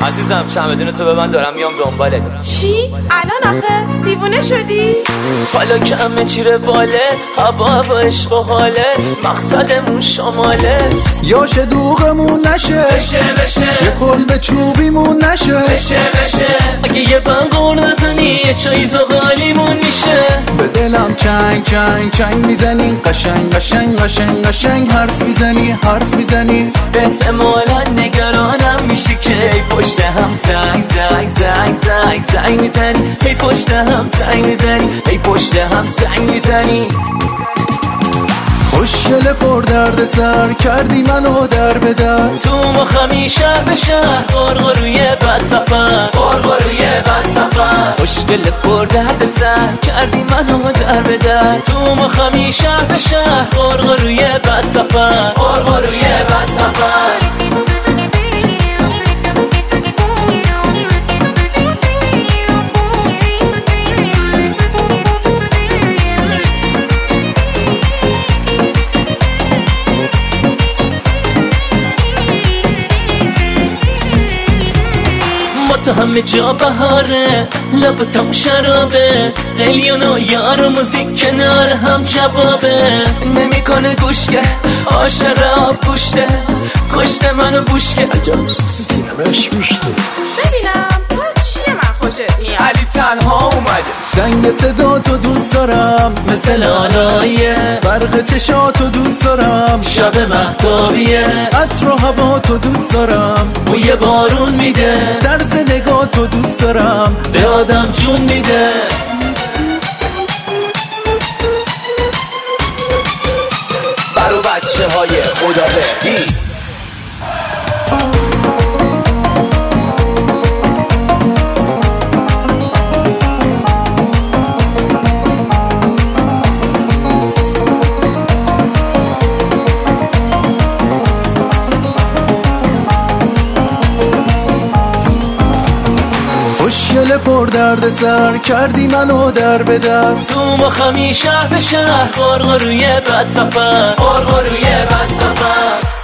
عزیزم چمدون تو به من، دارم میام دنبالت. چی؟ الان آخه دیوونه شدی؟ حالا که همه چی رواله، هوا و عشق و حاله، مقصدمون شماله. یا شدوغمون نشه یه کل به چوبیمون نشه اگه یه بنگور نزنی یه چای زغالیمون میشه. به دلم چنگ چنگ چنگ میزنی، قشنگ قشنگ قشنگ قشنگ حرف میزنی احتمالا نگرانم میشه که ای پشت هم زنگ میزنی، ای پشت هم زنگ میزنی. خوشگل پر درد سر کردی منو در به در، تو مخمی شهر به شهر، غرغروی بد سفر. خوشگل پر درد سر کردی منو در به در، تو مخمی شهر به شهر، غرغروی بد سفر. تو همه جا بهاره، لبتم شرابه، قلیون و یار و موزیک کنار هم جوابه. نمیکنه گوشگه عاشق آب گوشته، کشته منو بوشگه. عجب سینمش میشته. ببینم باز چیه من خوشت میاد؟ علی تنها اومده. زنگ صدا تو دوست دارم مثل آلایه، برق چشاتو دوست دارم شب مهتابیه، عطر و هوا تو دوست دارم بوی بارون میده، طرز نگاه تو دوست دارم به آدم جون میده. برو بچه های خدا بهی. خوشگل پر درد سر کردی منو در به در، تو مخمی شهر به شهر، غرغروی بد سفر.